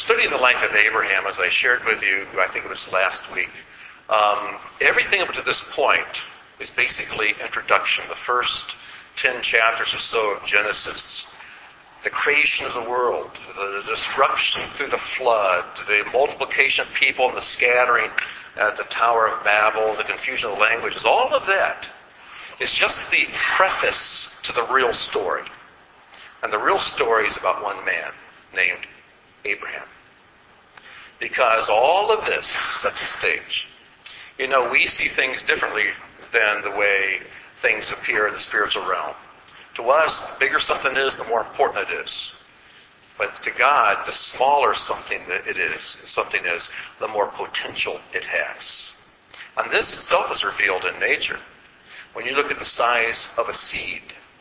studying the life of Abraham, as I shared with you, I think it was last week. Everything up to this point is basically introduction. The first 10 chapters or so of Genesis, the creation of the world, the destruction through the flood, the multiplication of people and the scattering at the Tower of Babel, the confusion of the languages, all of that is just the preface to the real story. And the real story is about one man named Abraham. Because all of this sets the stage. You know, we see things differently than the way things appear in the spiritual realm. To us, the bigger something is, the more important it is. But to God, the smaller something is, the more potential it has. And this itself is revealed in nature. When you look at the size of a seed,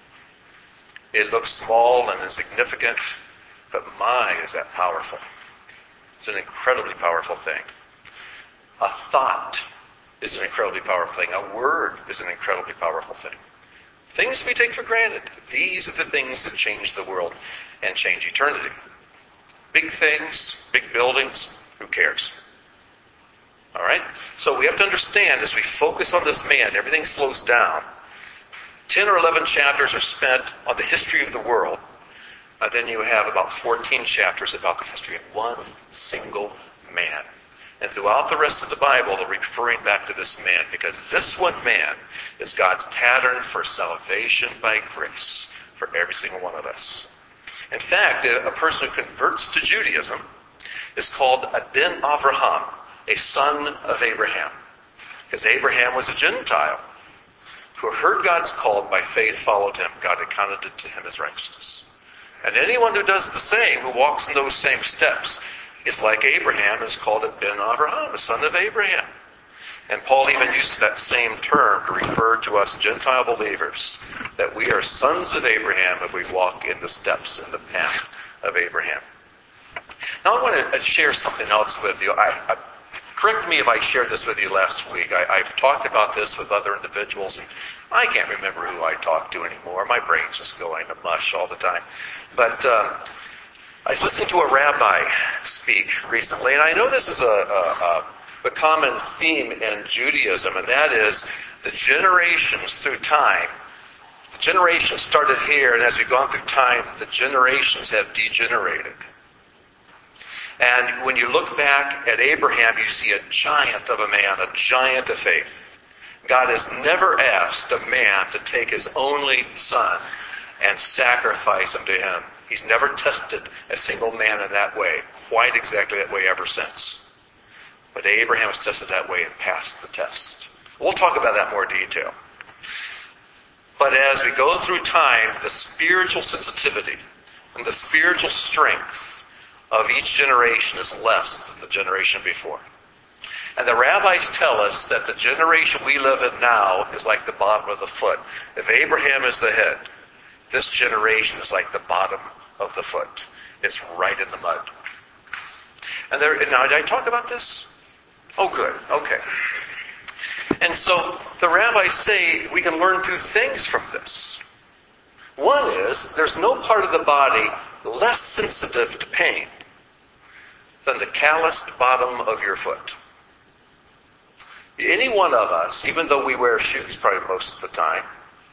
it looks small and insignificant, but my, is that powerful. It's an incredibly powerful thing. A thought is an incredibly powerful thing. A word is an incredibly powerful thing. Things we take for granted. These are the things that change the world and change eternity. Big things, big buildings, who cares? All right? So we have to understand, as we focus on this man, everything slows down. 10 or 11 chapters are spent on the history of the world. Then you have about 14 chapters about the history of one single man. And throughout the rest of the Bible, they're referring back to this man, because this one man is God's pattern for salvation by grace for every single one of us. In fact, a person who converts to Judaism is called a Ben Avraham, a son of Abraham. Because Abraham was a Gentile who heard God's call and by faith followed him. God accounted it to him as righteousness. And anyone who does the same, who walks in those same steps, is like Abraham, is called a Ben Avraham, a son of Abraham. And Paul even uses that same term to refer to us Gentile believers, that we are sons of Abraham if we walk in the steps, in the path of Abraham. Now I want to share something else with you. Correct me if I shared this with you last week. I've talked about this with other individuals, and I can't remember who I talked to anymore. My brain's just going to mush all the time. But I was listening to a rabbi speak recently, and I know this is a common theme in Judaism, and that is the generations through time. The generations started here, and as we've gone through time, the generations have degenerated. And when you look back at Abraham, you see a giant of a man, a giant of faith. God has never asked a man to take his only son and sacrifice him to him. He's never tested a single man in that way, quite exactly that way ever since. But Abraham was tested that way and passed the test. We'll talk about that in more detail. But as we go through time, the spiritual sensitivity and the spiritual strength of each generation is less than the generation before. And the rabbis tell us that the generation we live in now is like the bottom of the foot. If Abraham is the head, this generation is like the bottom of the foot. It's right in the mud. And now, did I talk about this? Oh, good. Okay. And so the rabbis say we can learn two things from this. One is, there's no part of the body less sensitive to pain than the calloused bottom of your foot. Any one of us, even though we wear shoes probably most of the time,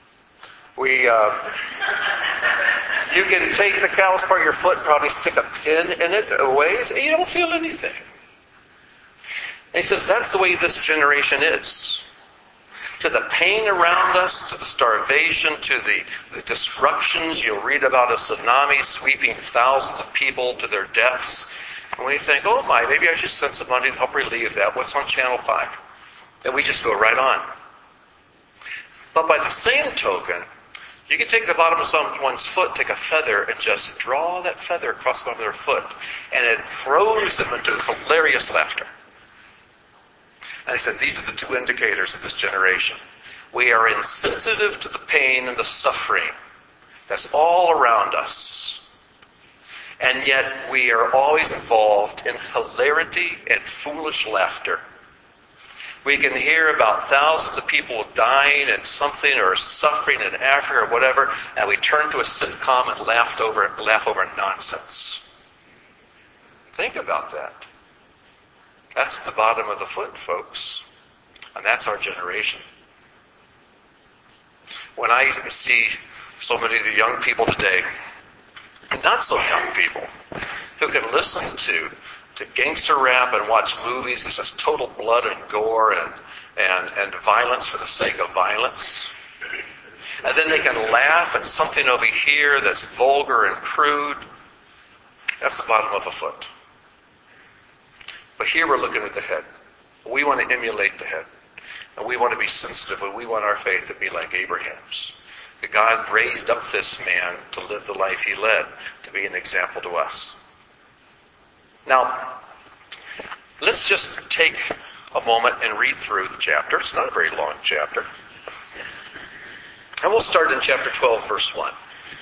you can take the callous part of your foot and probably stick a pin in it a ways, and you don't feel anything. And he says that's the way this generation is. To the pain around us, to the starvation, to the destructions. You'll read about a tsunami sweeping thousands of people to their deaths. And we think, oh my, maybe I should send some money to help relieve that. What's on Channel 5? And we just go right on. But by the same token, you can take the bottom of someone's foot, take a feather, and just draw that feather across the bottom of their foot. And it throws them into hilarious laughter. And he said, these are the two indicators of this generation. We are insensitive to the pain and the suffering that's all around us. And yet we are always involved in hilarity and foolish laughter. We can hear about thousands of people dying and something or suffering in Africa or whatever, and we turn to a sitcom and laugh over nonsense. Think about that. That's the bottom of the foot, folks. And that's our generation. When I see so many of the young people today, and not so young people, who can listen to gangster rap and watch movies, it's just total blood and gore and violence for the sake of violence. And then they can laugh at something over here that's vulgar and crude. That's the bottom of a foot. But here we're looking at the head. We want to emulate the head. And we want to be sensitive, and we want our faith to be like Abraham's. That God raised up this man to live the life he led, to be an example to us. Now, let's just take a moment and read through the chapter. It's not a very long chapter. And we'll start in chapter 12, verse 1.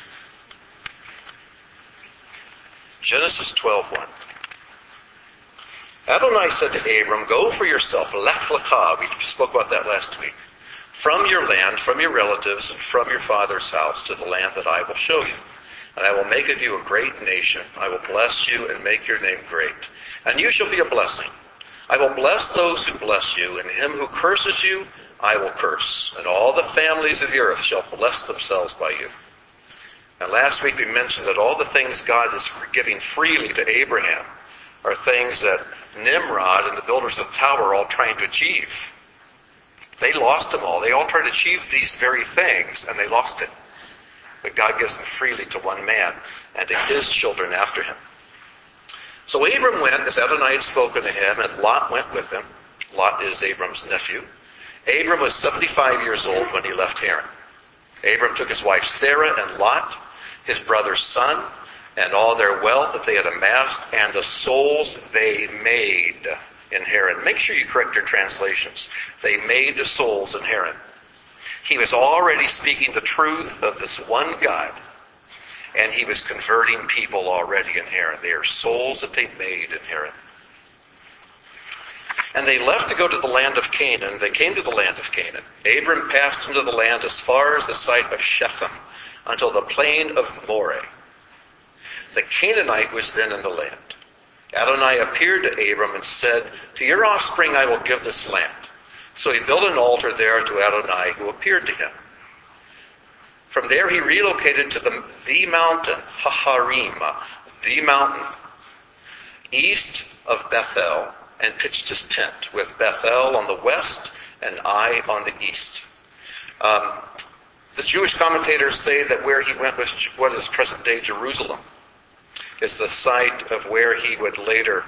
Genesis 12:1. Adonai said to Abram, "Go for yourself, lech lecha." We spoke about that last week. "From your land, from your relatives, and from your father's house to the land that I will show you. And I will make of you a great nation. I will bless you and make your name great. And you shall be a blessing. I will bless those who bless you, and him who curses you, I will curse. And all the families of the earth shall bless themselves by you." And last week we mentioned that all the things God is giving freely to Abraham are things that Nimrod and the builders of the tower are all trying to achieve. They lost them all. They all tried to achieve these very things, and they lost it. But God gives them freely to one man and to his children after him. So Abram went as Adonai had spoken to him, and Lot went with him. Lot is Abram's nephew. Abram was 75 years old when he left Haran. Abram took his wife Sarah and Lot, his brother's son, and all their wealth that they had amassed, and the souls they made in Haran. Make sure you correct your translations. They made the souls in Haran. He was already speaking the truth of this one God, and he was converting people already in Haran. They are souls that they made in Haran. And they left to go to the land of Canaan. They came to the land of Canaan. Abram passed into the land as far as the site of Shechem, until the plain of Moreh. The Canaanite was then in the land. Adonai appeared to Abram and said, "To your offspring I will give this land." So he built an altar there to Adonai, who appeared to him. From there he relocated to the mountain, Haharim, the mountain, east of Bethel, and pitched his tent, with Bethel on the west and Ai on the east. The Jewish commentators say that where he went was what is present-day Jerusalem. It's the site of where he would later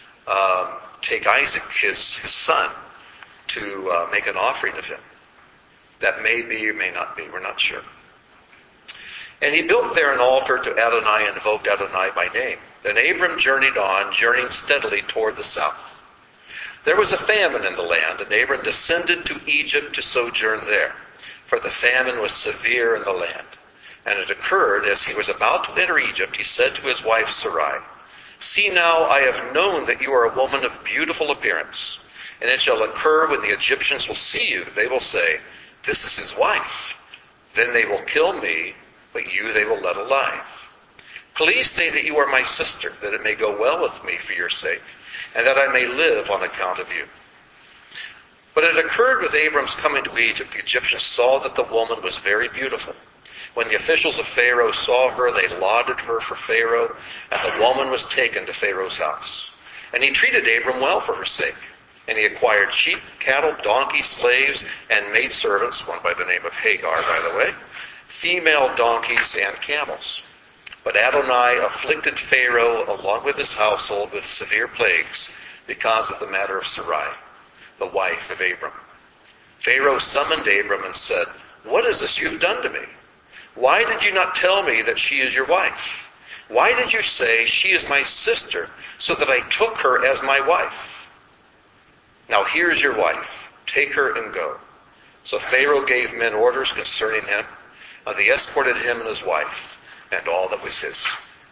take Isaac, his son, to make an offering of him. That may be or may not be. We're not sure. And he built there an altar to Adonai and invoked Adonai by name. Then Abram journeyed on, journeying steadily toward the south. There was a famine in the land, and Abram descended to Egypt to sojourn there, for the famine was severe in the land. And it occurred, as he was about to enter Egypt, he said to his wife Sarai, "See now, I have known that you are a woman of beautiful appearance. And it shall occur when the Egyptians will see you, they will say, 'This is his wife.' Then they will kill me, but you they will let alive. Please say that you are my sister, that it may go well with me for your sake, and that I may live on account of you." But it occurred with Abram's coming to Egypt, the Egyptians saw that the woman was very beautiful. When the officials of Pharaoh saw her, they lauded her for Pharaoh, and the woman was taken to Pharaoh's house. And he treated Abram well for her sake. And he acquired sheep, cattle, donkeys, slaves, and maidservants, one by the name of Hagar, by the way, female donkeys, and camels. But Adonai afflicted Pharaoh along with his household with severe plagues because of the matter of Sarai, the wife of Abram. Pharaoh summoned Abram and said, "What is this you've done to me? Why did you not tell me that she is your wife? Why did you say, 'She is my sister,' so that I took her as my wife? Now here is your wife. Take her and go." So Pharaoh gave men orders concerning him, and they escorted him and his wife, and all that was his.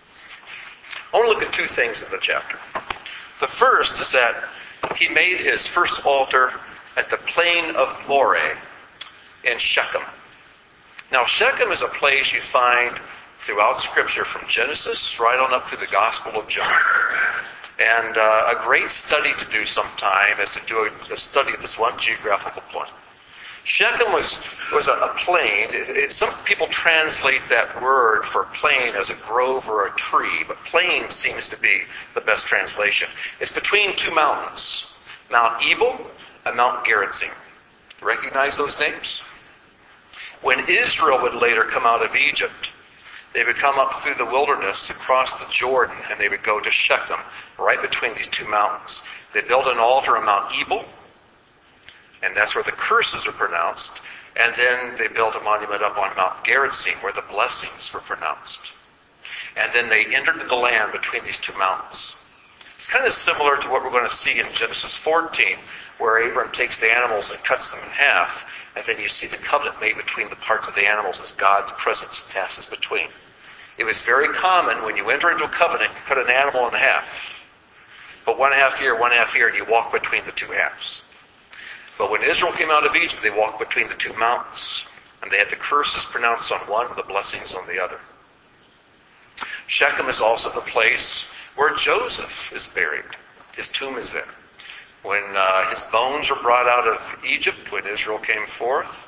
I want to look at two things in the chapter. The first is that he made his first altar at the plain of Moreh in Shechem. Now Shechem is a place you find throughout Scripture, from Genesis right on up through the Gospel of John. And a great study to do sometime is to do a study of this one geographical point. Shechem was a plain. Some people translate that word for plain as a grove or a tree, but plain seems to be the best translation. It's between two mountains, Mount Ebal and Mount Gerizim. Recognize those names? When Israel would later come out of Egypt, they would come up through the wilderness, across the Jordan, and they would go to Shechem, right between these two mountains. They built an altar on Mount Ebal, and that's where the curses are pronounced. And then they built a monument up on Mount Gerizim, where the blessings were pronounced. And then they entered the land between these two mountains. It's kind of similar to what we're going to see in Genesis 14, where Abram takes the animals and cuts them in half, and then you see the covenant made between the parts of the animals as God's presence passes between. It was very common when you enter into a covenant, you cut an animal in half. But one half here, and you walk between the two halves. But when Israel came out of Egypt, they walked between the two mountains. And they had the curses pronounced on one and the blessings on the other. Shechem is also the place where Joseph is buried. His tomb is there. When his bones were brought out of Egypt, when Israel came forth,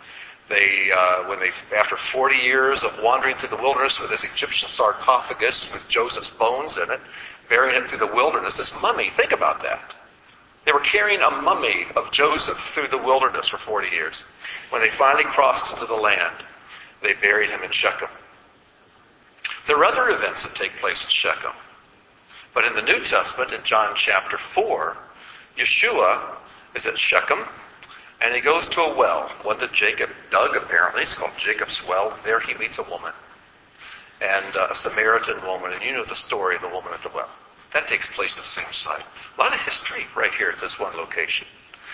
after 40 years of wandering through the wilderness with this Egyptian sarcophagus with Joseph's bones in it, burying it through the wilderness, this mummy, think about that. They were carrying a mummy of Joseph through the wilderness for 40 years. When they finally crossed into the land, they buried him in Shechem. There are other events that take place in Shechem. But in the New Testament, in John chapter 4, Yeshua is at Shechem, and he goes to a well, one that Jacob dug apparently. It's called Jacob's Well. There he meets a woman, and a Samaritan woman, and you know the story of the woman at the well. That takes place at the same site. A lot of history right here at this one location.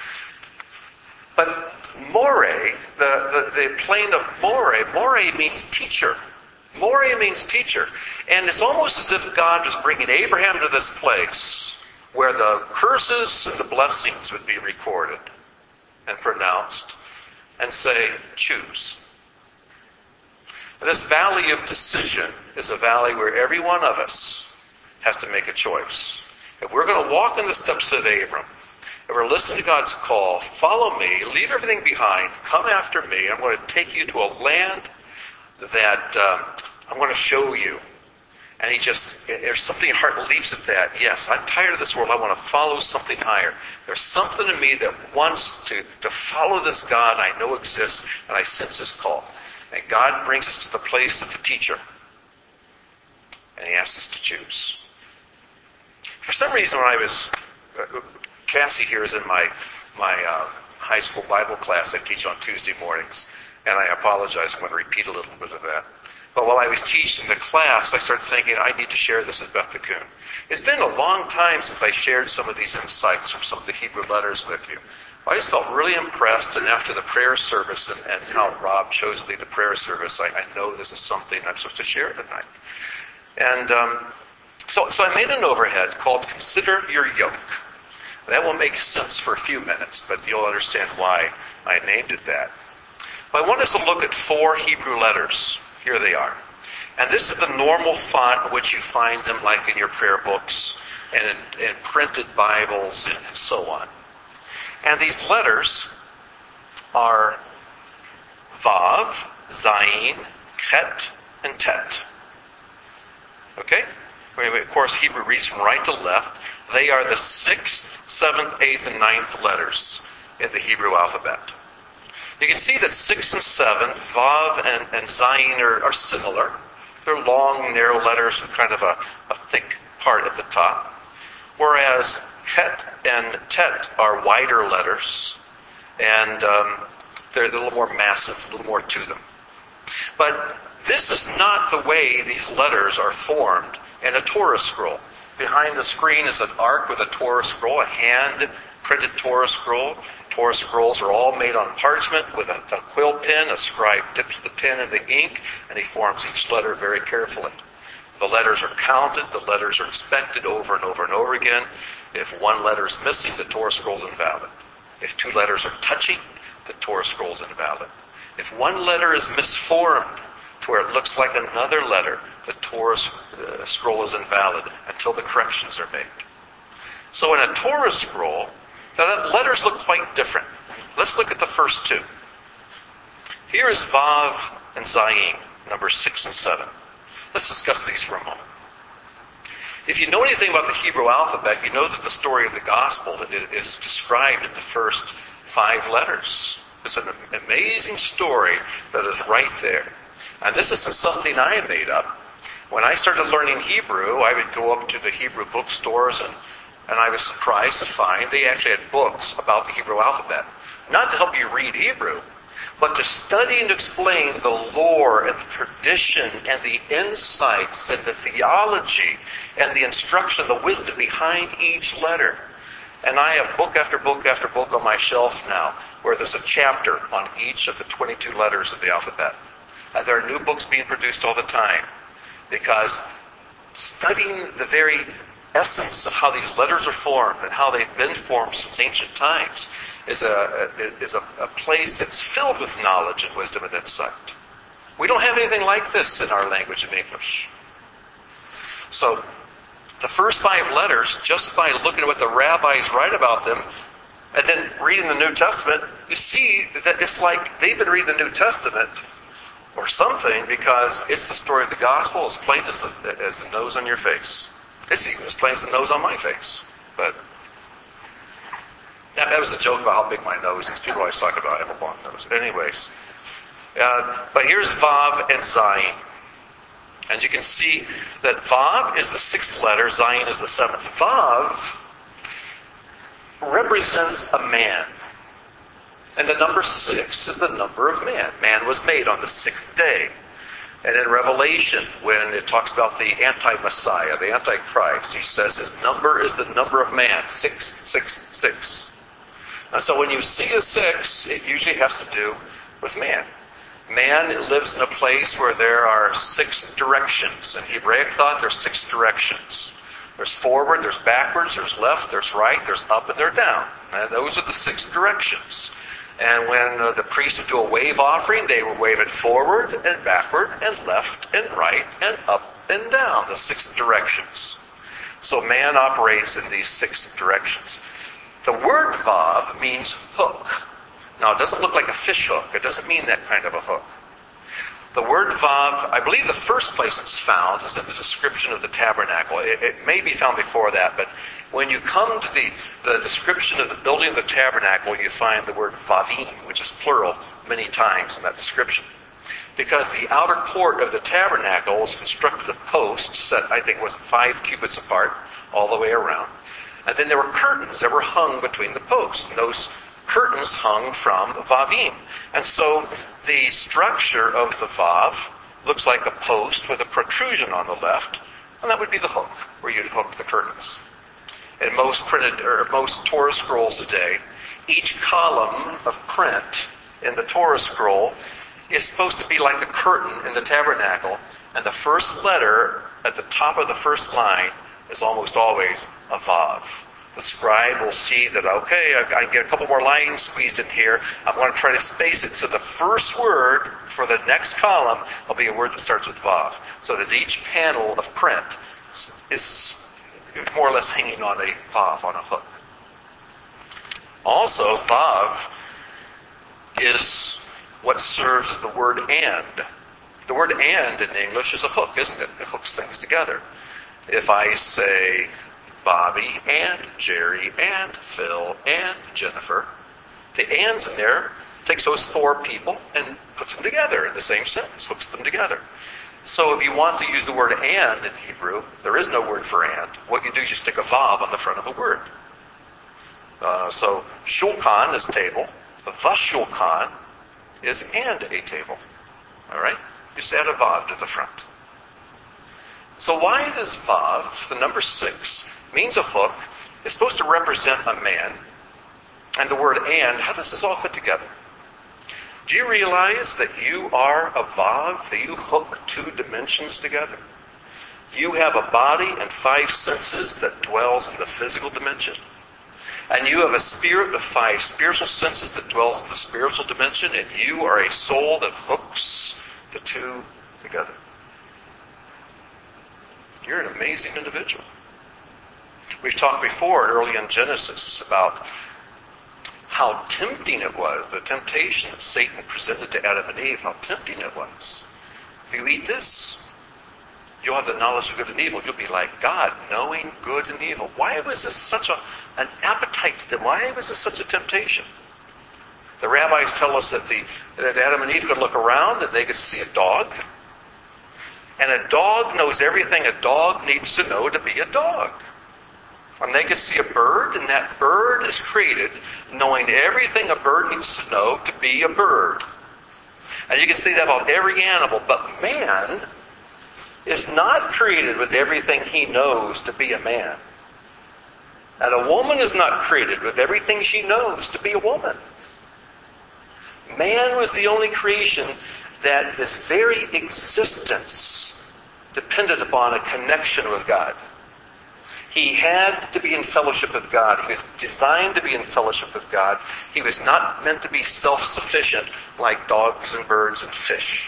But Moreh, the plain of Moreh means teacher. Moreh means teacher. And it's almost as if God was bringing Abraham to this place where the curses and the blessings would be recorded and pronounced, and say, choose. And this valley of decision is a valley where every one of us has to make a choice. If we're going to walk in the steps of Abram, if we're listening to God's call, follow me, leave everything behind, come after me. I'm going to take you to a land that I'm going to show you. And there's something in your heart leaps at that. Yes, I'm tired of this world. I want to follow something higher. There's something in me that wants to follow this God I know exists, and I sense his call. And God brings us to the place of the teacher. And he asks us to choose. For some reason, when I was, Cassie here is in my high school Bible class I teach on Tuesday mornings, and I apologize, I'm going to repeat a little bit of that. But while I was teaching the class, I started thinking, I need to share this at Beth Coon. It's been a long time since I shared some of these insights from some of the Hebrew letters with you. I just felt really impressed, and after the prayer service and how Rob chose to lead the prayer service, I know this is something I'm supposed to share tonight. And so I made an overhead called Consider Your Yoke. That will make sense for a few minutes, but you'll understand why I named it that. But I want us to look at 4 Hebrew letters. Here they are. And this is the normal font in which you find them, like in your prayer books and in printed Bibles and so on. And these letters are Vav, Zayin, Chet, and Tet. Okay? Of course, Hebrew reads from right to left. They are the 6th, 7th, 8th, and 9th letters in the Hebrew alphabet. You can see that 6 and 7, Vav and Zayin are similar. They're long, narrow letters with kind of a thick part at the top. Whereas Chet and Tet are wider letters, and they're a little more massive, a little more to them. But this is not the way these letters are formed in a Torah scroll. Behind the screen is an ark with a Torah scroll, a hand-printed Torah scroll. Torah scrolls are all made on parchment with a quill pen. A scribe dips the pen in the ink, and he forms each letter very carefully. The letters are counted. The letters are inspected over and over and over again. If one letter is missing, the Torah scroll is invalid. If 2 letters are touching, the Torah scroll is invalid. If one letter is misformed to where it looks like another letter, the Torah scroll is invalid until the corrections are made. So in a Torah scroll, the letters look quite different. Let's look at the first two. Here is Vav and Zayin, numbers 6 and 7. Let's discuss these for a moment. If you know anything about the Hebrew alphabet, you know that the story of the gospel is described in the first 5 letters. It's an amazing story that is right there. And this isn't something I made up. When I started learning Hebrew, I would go up to the Hebrew bookstores and I was surprised to find they actually had books about the Hebrew alphabet. Not to help you read Hebrew, but to study and explain the lore and the tradition and the insights and the theology and the instruction, the wisdom behind each letter. And I have book after book after book on my shelf now where there's a chapter on each of the 22 letters of the alphabet. And there are new books being produced all the time because studying the very essence of how these letters are formed and how they've been formed since ancient times is a place that's filled with knowledge and wisdom and insight. We don't have anything like this in our language in English. So the first 5 letters, just by looking at what the rabbis write about them and then reading the New Testament, you see that it's like they've been reading the New Testament or something because it's the story of the gospel as plain as the nose on your face. It's even as plain as the nose on my face. But that was a joke about how big my nose is. People always talk about I have a long nose. Anyways. But here's Vav and Zayin. And you can see that Vav is the 6th letter, Zayin is the 7th. Vav represents a man. And the number 6 is the number of man. Man was made on the 6th day. And in Revelation, when it talks about the anti-Messiah, the Antichrist, he says his number is the number of man, 666. And so when you see a 6, it usually has to do with man. Man lives in a place where there are 6 directions. In Hebraic thought, there's 6 directions. There's forward, there's backwards, there's left, there's right, there's up, and there's down. And those are the 6 directions. And when the priest would do a wave offering, they would wave it forward and backward and left and right and up and down, the 6 directions. So man operates in these 6 directions. The word Vav means hook. Now, it doesn't look like a fish hook. It doesn't mean that kind of a hook. The word Vav, I believe the first place it's found is in the description of the tabernacle. It may be found before that, but when you come to the description of the building of the tabernacle, you find the word Vavim, which is plural, many times in that description. Because the outer court of the tabernacle was constructed of posts set, I think, was 5 cubits apart all the way around. And then there were curtains that were hung between the posts. And those curtains hung from Vavim. And so the structure of the Vav looks like a post with a protrusion on the left, and that would be the hook, where you'd hook the curtains. In most Torah scrolls today, each column of print in the Torah scroll is supposed to be like a curtain in the tabernacle, and the first letter at the top of the first line is almost always a Vav. The scribe will see that, okay, I get a couple more lines squeezed in here. I'm going to try to space it. So the first word for the next column will be a word that starts with Vav. So that each panel of print is more or less hanging on a Vav, on a hook. Also, Vav is what serves the word and. The word and in English is a hook, isn't it? It hooks things together. If I say Bobby and Jerry and Phil and Jennifer, the ands in there takes those 4 people and puts them together in the same sentence, hooks them together. So if you want to use the word and in Hebrew, there is no word for and. What you do is you stick a Vav on the front of a word. So shulchan is table. Vashulchan is and a table. All right? Just add a Vav to the front. So why does Vav, the number 6, means a hook, is supposed to represent a man, and the word and, how does this all fit together? Do you realize that you are a Vav, that you hook 2 dimensions together? You have a body and 5 senses that dwells in the physical dimension. And you have a spirit with 5 spiritual senses that dwells in the spiritual dimension, and you are a soul that hooks the 2 together. You're an amazing individual. We've talked before, early in Genesis, about how tempting it was, the temptation that Satan presented to Adam and Eve, how tempting it was. If you eat this, you'll have the knowledge of good and evil. You'll be like God, knowing good and evil. Why was this such an appetite to them? Why was this such a temptation? The rabbis tell us that Adam and Eve could look around and they could see a dog. And a dog knows everything a dog needs to know to be a dog. And they could see a bird, and that bird is created knowing everything a bird needs to know to be a bird. And you can say that about every animal, but man is not created with everything he knows to be a man. And a woman is not created with everything she knows to be a woman. Man was the only creation that his very existence depended upon a connection with God. He had to be in fellowship with God. He was designed to be in fellowship with God. He was not meant to be self-sufficient like dogs and birds and fish.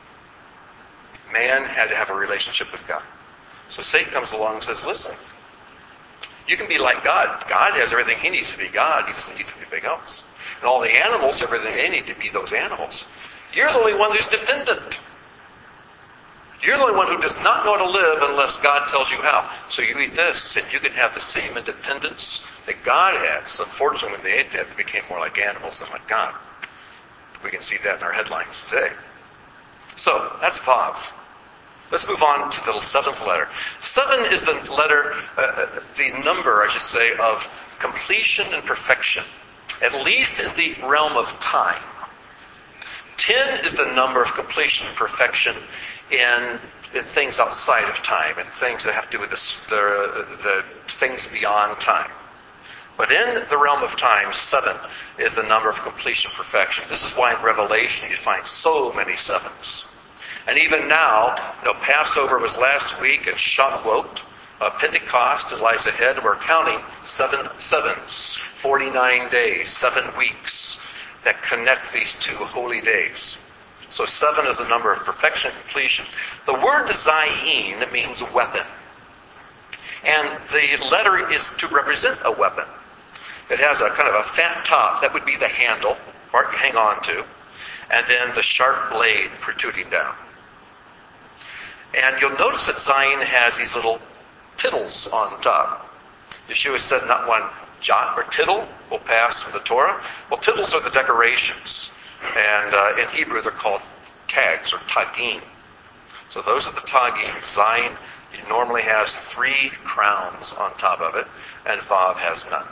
Man had to have a relationship with God. So Satan comes along and says, listen, you can be like God. God has everything he needs to be God. He doesn't need anything else. And all the animals have everything they need to be those animals. You're the only one who's dependent. You're the only one who does not know how to live unless God tells you how. So you eat this, and you can have the same independence that God has. Unfortunately, when they ate that, they became more like animals than like God. We can see that in our headlines today. So, that's Vav. Let's move on to the seventh letter. 7 is the letter, the number, I should say, of completion and perfection, at least in the realm of time. 10 is the number of completion and perfection in things outside of time, and things that have to do with the things beyond time. But in the realm of time, 7 is the number of completion and perfection. This is why in Revelation you find so many 7s. And even now, Passover was last week, and Shavuot, Pentecost lies ahead, and we're counting 7 sevens, 49 days, 7 weeks that connect these 2 holy days. So 7 is the number of perfection and completion. The word Zayin means weapon. And the letter is to represent a weapon. It has a kind of a fat top. That would be the handle, part you hang on to. And then the sharp blade protruding down. And you'll notice that Zayin has these little tittles on top. Yeshua said not one jot or tittle will pass from the Torah. Well, tittles are the decorations. And in Hebrew, they're called tags or tagim. So those are the tagim. Zayin normally has 3 crowns on top of it, and Vav has none.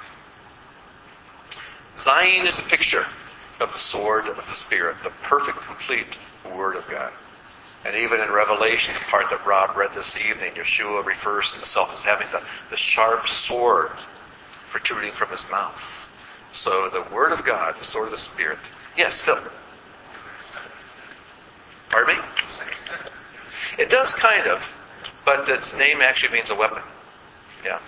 Zayin is a picture of the sword of the Spirit, the perfect, complete Word of God. And even in Revelation, the part that Rob read this evening, Yeshua refers to himself as having the sharp sword protruding from his mouth. So the Word of God, the sword of the Spirit. Yes, Phil. Pardon me? It does kind of, but its name actually means a weapon. Yeah.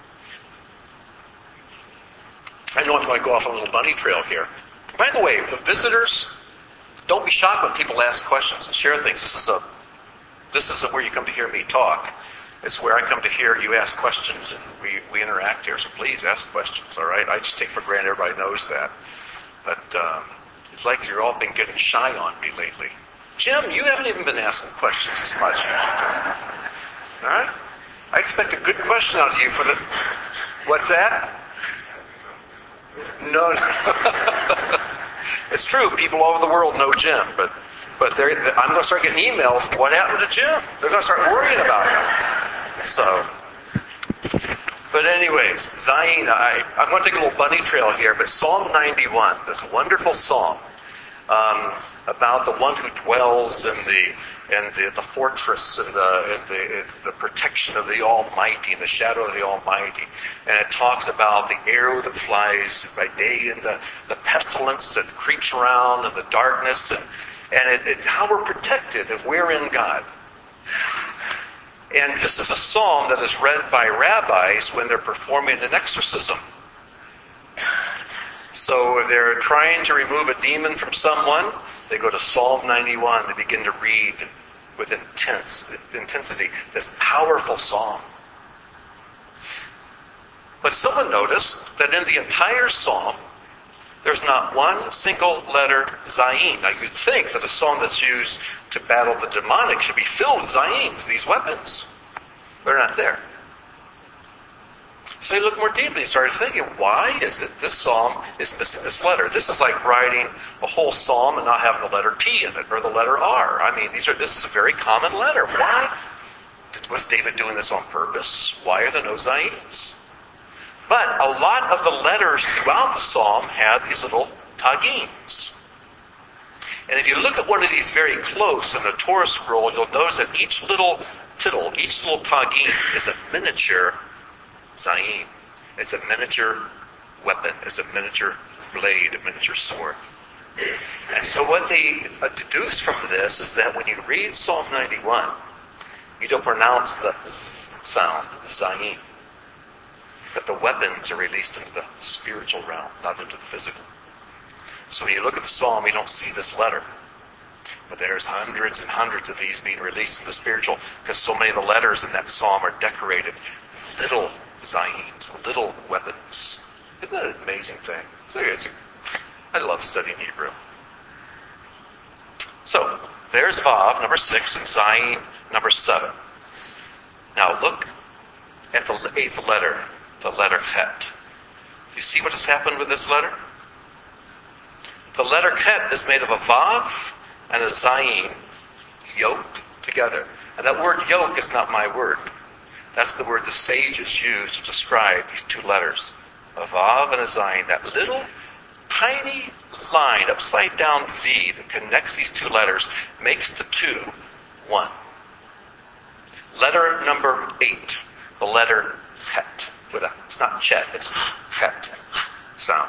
I know I'm going to go off on a little bunny trail here. By the way, the visitors, don't be shocked when people ask questions and share things. This isn't where you come to hear me talk. It's where I come to hear you ask questions, and we interact here. So please ask questions, all right? I just take for granted everybody knows that. But it's like you're all been getting shy on me lately. Jim, you haven't even been asking questions as much as you should do. All right? I expect a good question out of you for the... What's that? No. It's true. People all over the world know Jim, but I'm going to start getting emails. What happened to Jim? They're going to start worrying about him. So, but anyways, Zayin, I'm going to take a little bunny trail here, but Psalm 91, this wonderful psalm about the one who dwells in the fortress and the protection of the Almighty, and the shadow of the Almighty. And it talks about the arrow that flies by day and the pestilence that creeps around and the darkness. And it's how we're protected if we're in God. And this is a psalm that is read by rabbis when they're performing an exorcism. So if they're trying to remove a demon from someone, they go to Psalm 91. They begin to read with intensity, this powerful song. But someone noticed that in the entire psalm, there's not one single letter zayin. Now you'd think that a psalm that's used to battle the demonic should be filled with zayins, these weapons. They're not there. So he looked more deeply and started thinking, why is it this psalm is missing this letter? This is like writing a whole psalm and not having the letter T in it or the letter R. I mean, this is a very common letter. Why? Was David doing this on purpose? Why are there no zayins? But a lot of the letters throughout the psalm have these little tagims. And if you look at one of these very close in the Torah scroll, you'll notice that each little tittle, each little tagim is a miniature zayin. It's a miniature weapon. It's a miniature blade, a miniature sword. And so what they deduce from this is that when you read Psalm 91, you don't pronounce the sound, zayin. That the weapons are released into the spiritual realm, not into the physical. So when you look at the psalm, you don't see this letter. But there's hundreds and hundreds of these being released in the spiritual, because so many of the letters in that psalm are decorated with little zayins, little weapons. Isn't that an amazing thing? I love studying Hebrew. So, there's Vav, number 6, and Zayin, number 7. Now look at the 8th letter, the letter Chet. You see what has happened with this letter? The letter Chet is made of a Vav and a Zayin yoked together. And that word yoke is not my word. That's the word the sages use to describe these two letters. A Vav and a Zayin. That little tiny line, upside down V that connects these two letters makes the two one. Letter number 8, the letter Chet. It's not Chet, it's Chet sound.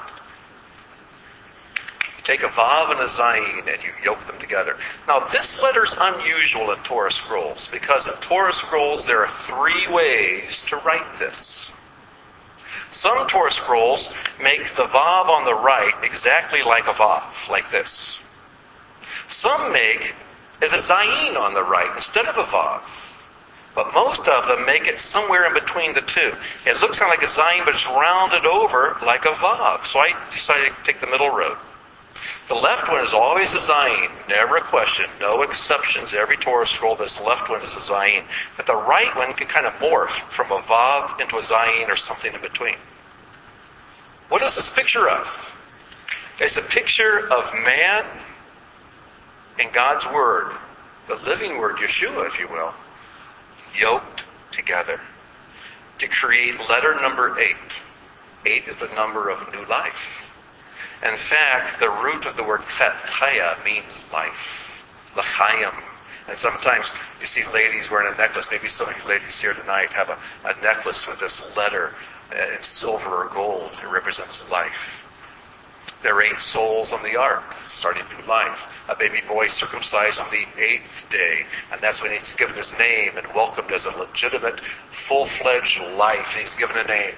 You take a Vav and a Zayin and you yoke them together. Now this letter's unusual in Torah scrolls because in Torah scrolls there are 3 ways to write this. Some Torah scrolls make the Vav on the right exactly like a Vav, like this. Some make the Zayin on the right instead of a Vav. But most of them make it somewhere in between the two. It looks kind of like a Zayin, but it's rounded over like a Vav. So I decided to take the middle road. The left one is always a Zayin, never a question, no exceptions. Every Torah scroll, this left one is a Zayin. But the right one can kind of morph from a Vav into a Zayin or something in between. What is this picture of? It's a picture of man and God's Word, the living Word, Yeshua, if you will, yoked together to create letter number 8. 8 is the number of new life. In fact, the root of the word chaya means life. L'chaim. And sometimes you see ladies wearing a necklace. Maybe some of you ladies here tonight have a necklace with this letter in silver or gold. It represents life. There are 8 souls on the ark, starting new life. A baby boy circumcised on the 8th day, and that's when he's given his name and welcomed as a legitimate, full-fledged life. And he's given a name.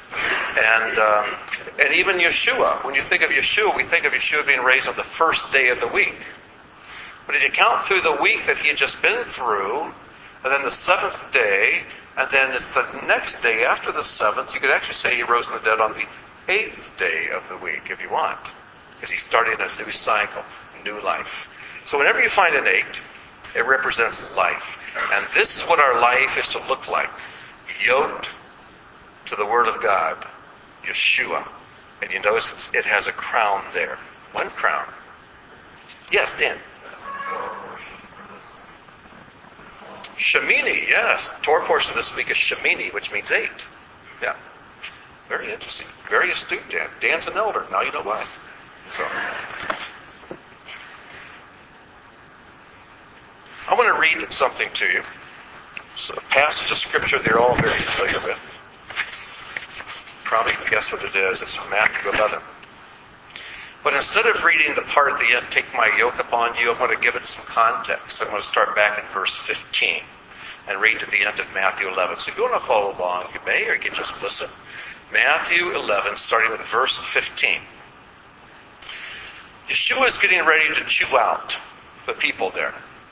And even Yeshua, when you think of Yeshua, we think of Yeshua being raised on the first day of the week. But if you count through the week that he had just been through, and then the 7th day, and then it's the next day after the 7th, you could actually say he rose from the dead on the 8th day of the week, if you want. Because he's starting a new cycle, new life. So whenever you find an 8, it represents life. And this is what our life is to look like. Yoked to the Word of God, Yeshua. And you notice it has a crown there. One crown. Yes, Dan. Shemini, yes. The Torah portion this week is Shemini, which means 8. Yeah. Very interesting. Very astute, Dan. Dan's an elder. Now you know why. So, I want to read something to you. It's a passage of Scripture they're all very familiar with. Probably can guess what it is. It's from Matthew 11. But instead of reading the part at the end, take my yoke upon you, I want to give it some context. I'm going to start back in verse 15 and read to the end of Matthew 11. So if you want to follow along, you may, or you can just listen. Matthew 11, starting with verse 15. Yeshua is getting ready to chew out the people there.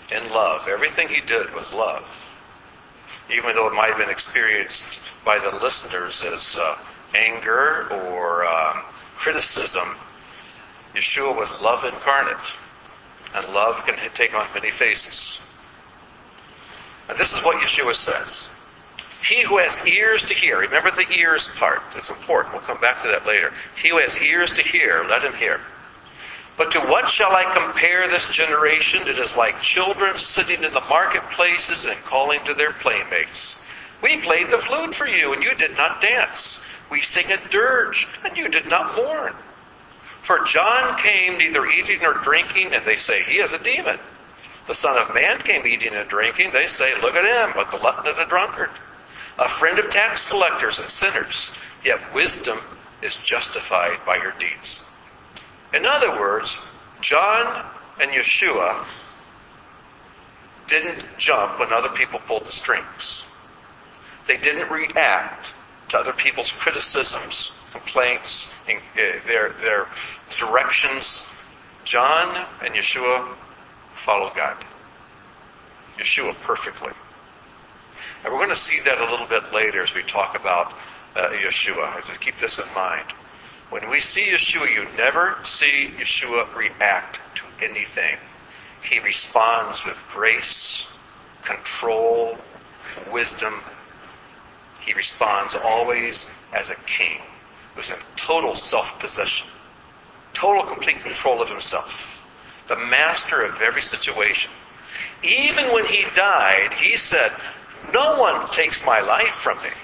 in love. Everything he did was love. Even though it might have been experienced by the listeners as anger or criticism, Yeshua was love incarnate. And love can take on many faces. And this is what Yeshua says. He who has ears to hear, remember the ears part, it's important, we'll come back to that later. He who has ears to hear, let him hear. But to what shall I compare this generation? It is like children sitting in the marketplaces and calling to their playmates. We played the flute for you, and you did not dance. We sing a dirge, and you did not mourn. For John came neither eating nor drinking, and they say, he is a demon. The Son of Man came eating and drinking. They say, look at him, a glutton and a drunkard, a friend of tax collectors and sinners. Yet wisdom is justified by her deeds. In other words, John and Yeshua didn't jump when other people pulled the strings. They didn't react to other people's criticisms, complaints, their directions. John and Yeshua followed God. Yeshua perfectly. And we're going to see that a little bit later as we talk about Yeshua. So keep this in mind. When we see Yeshua, you never see Yeshua react to anything. He responds with grace, control, wisdom. He responds always as a king who's in total self-possession, total complete control of himself, the master of every situation. Even when he died, he said, no one takes my life from me.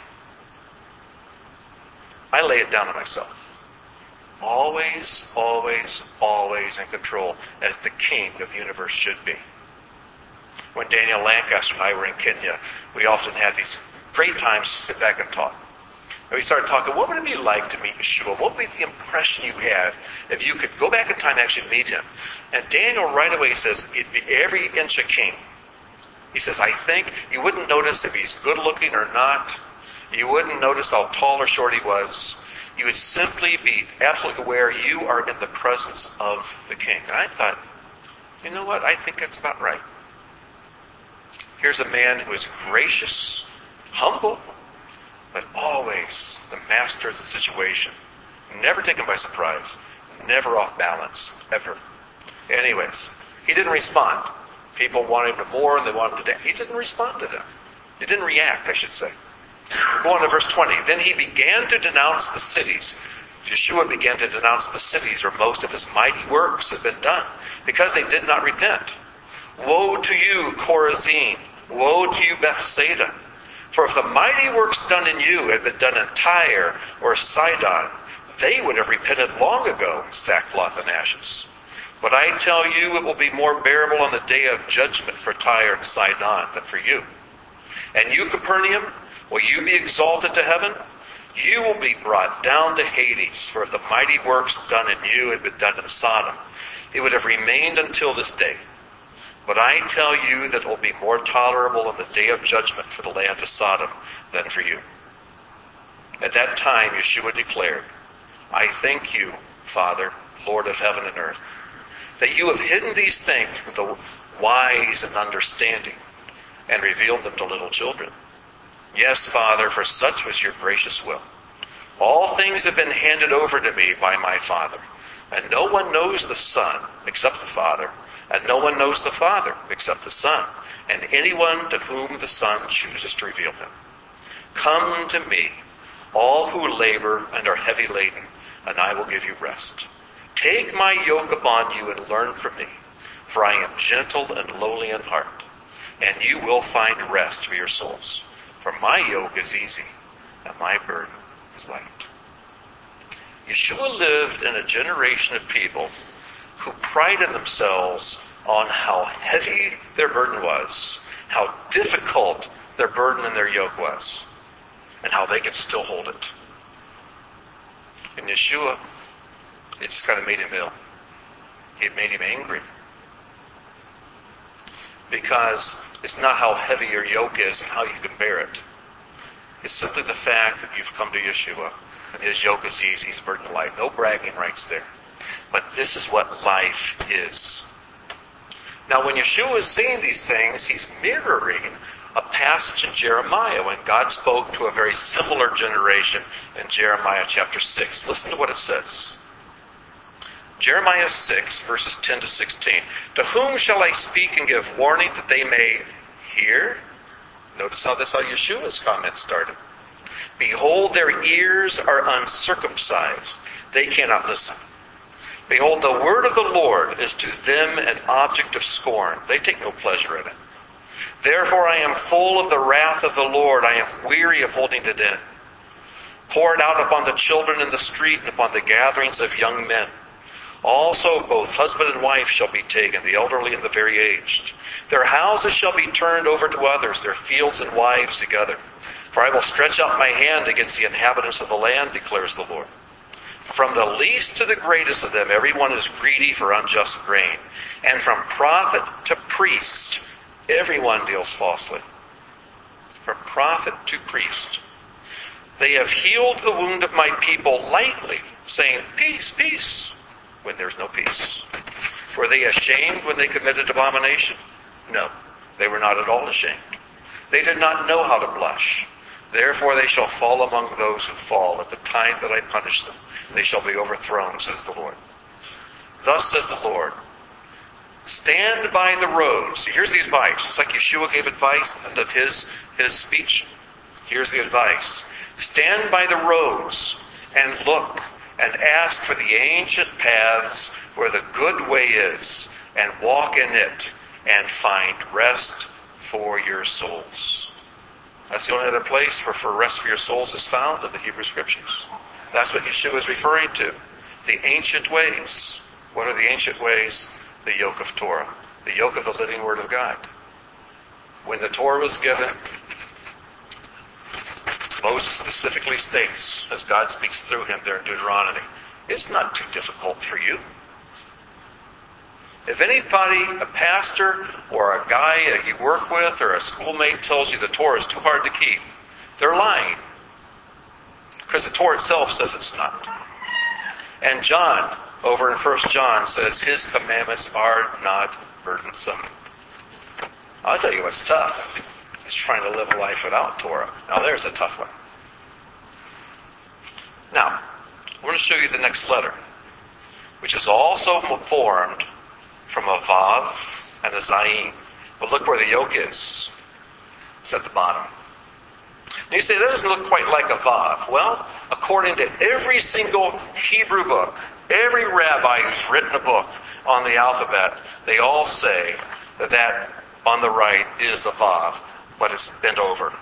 I lay it down on myself. Always, always, always in control, as the king of the universe should be. When Daniel Lancaster and I were in Kenya, we often had these great times to sit back and talk. And we started talking, what would it be like to meet Yeshua? What would be the impression you had if you could go back in time and actually meet him? And Daniel right away says, it'd be every inch a king. He says, I think you wouldn't notice if he's good looking or not. You wouldn't notice how tall or short he was. You would simply be absolutely aware you are in the presence of the king. And I thought, you know what? I think that's about right. Here's a man who is gracious, humble, but always the master of the situation. Never taken by surprise. Never off balance. Ever. Anyways, he didn't respond. People wanted him to mourn, they wanted him to dance. He didn't respond to them. He didn't react, I should say. Go on to verse 20. Then he began to denounce the cities. Yeshua began to denounce the cities where most of his mighty works had been done, because they did not repent. Woe to you, Chorazin! Woe to you, Bethsaida! For if the mighty works done in you had been done in Tyre or Sidon, they would have repented long ago in sackcloth and ashes. But I tell you, it will be more bearable on the day of judgment for Tyre and Sidon than for you. And you, Capernaum, will you be exalted to heaven? You will be brought down to Hades. For if the mighty works done in you had been done in Sodom, it would have remained until this day. But I tell you that it will be more tolerable on the day of judgment for the land of Sodom than for you. At that time Yeshua declared, I thank you, Father, Lord of heaven and earth, that you have hidden these things from the wise and understanding and revealed them to little children. Yes, Father, for such was your gracious will. All things have been handed over to me by my Father, and no one knows the Son except the Father, and no one knows the Father except the Son, and anyone to whom the Son chooses to reveal him. Come to me, all who labor and are heavy laden, and I will give you rest. Take my yoke upon you and learn from me, for I am gentle and lowly in heart, and you will find rest for your souls. For my yoke is easy, and my burden is light. Yeshua lived in a generation of people who prided themselves on how heavy their burden was, how difficult their burden and their yoke was, and how they could still hold it. And Yeshua, it just kind of made him ill. It made him angry. Because it's not how heavy your yoke is and how you can bear it. It's simply the fact that you've come to Yeshua and his yoke is easy, his burden light. No bragging rights there. But this is what life is. Now, when Yeshua is saying these things, he's mirroring a passage in Jeremiah when God spoke to a very similar generation in Jeremiah chapter 6. Listen to what it says. Jeremiah 6, verses 10 to 16. To whom shall I speak and give warning that they may hear? Notice how Yeshua's comment started. Behold, their ears are uncircumcised. They cannot listen. Behold, the word of the Lord is to them an object of scorn. They take no pleasure in it. Therefore I am full of the wrath of the Lord. I am weary of holding it in. Pour it out upon the children in the street and upon the gatherings of young men. Also both husband and wife shall be taken, the elderly and the very aged. Their houses shall be turned over to others, their fields and wives together. For I will stretch out my hand against the inhabitants of the land, declares the Lord. From the least to the greatest of them, everyone is greedy for unjust gain. And from prophet to priest, everyone deals falsely. From prophet to priest. They have healed the wound of my people lightly, saying, peace, peace, when there's no peace. Were they ashamed when they committed abomination? No, they were not at all ashamed. They did not know how to blush. Therefore they shall fall among those who fall at the time that I punish them. They shall be overthrown, says the Lord. Thus says the Lord, stand by the roads. See, here's the advice. It's like Yeshua gave advice at the end of his speech. Here's the advice. Stand by the roads and look and ask for the ancient paths where the good way is, and walk in it and find rest for your souls. That's the only other place where for rest for your souls is found in the Hebrew Scriptures. That's what Yeshua is referring to. The ancient ways. What are the ancient ways? The yoke of Torah. The yoke of the living Word of God. When the Torah was given, Moses specifically states, as God speaks through him there in Deuteronomy, it's not too difficult for you. If anybody, a pastor or a guy that you work with or a schoolmate tells you the Torah is too hard to keep, they're lying. Because the Torah itself says it's not. And John, over in 1 John, says his commandments are not burdensome. I'll tell you what's tough. It's trying to live a life without Torah. Now there's a tough one. Now, I want to show you the next letter, which is also formed from a Vav and a Zayin. But look where the yoke is. It's at the bottom. And you say, that doesn't look quite like a Vav. Well, according to every single Hebrew book, every rabbi who's written a book on the alphabet, they all say that on the right is a Vav, but it's bent over.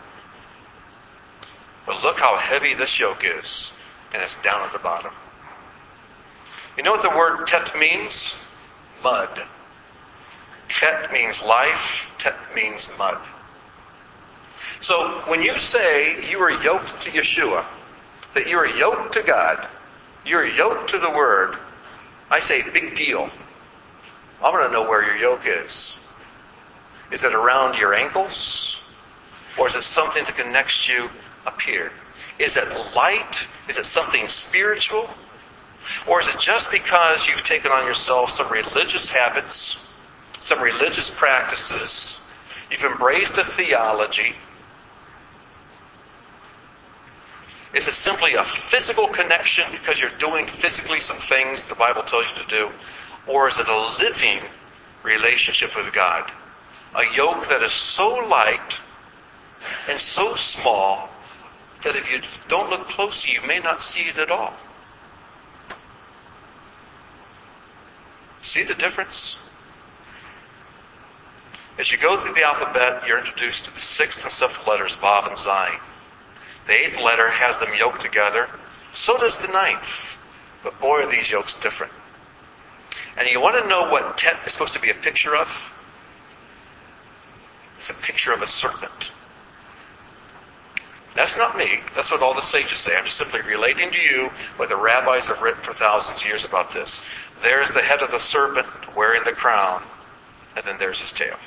But look how heavy this yoke is, and it's down at the bottom. You know what the word tet means? Mud. Tet means life, tet means mud. So when you say you are yoked to Yeshua, that you are yoked to God, you're yoked to the Word, I say big deal. I want to know where your yoke is. Is it around your ankles? Or is it something that connects you up here? Is it light? Is it something spiritual? Or is it just because you've taken on yourself some religious habits, some religious practices, you've embraced a theology? Is it simply a physical connection because you're doing physically some things the Bible tells you to do? Or is it a living relationship with God? A yoke that is so light and so small that if you don't look closely, you may not see it at all. See the difference? As you go through the alphabet, you're introduced to the 6th and 7th letters, Vav and Zayin. The 8th letter has them yoked together. So does the 9th. But boy, are these yokes different. And you want to know what tet is supposed to be a picture of? It's a picture of a serpent. That's not me. That's what all the sages say. I'm just simply relating to you what the rabbis have written for thousands of years about this. There's the head of the serpent wearing the crown, and then there's his tail.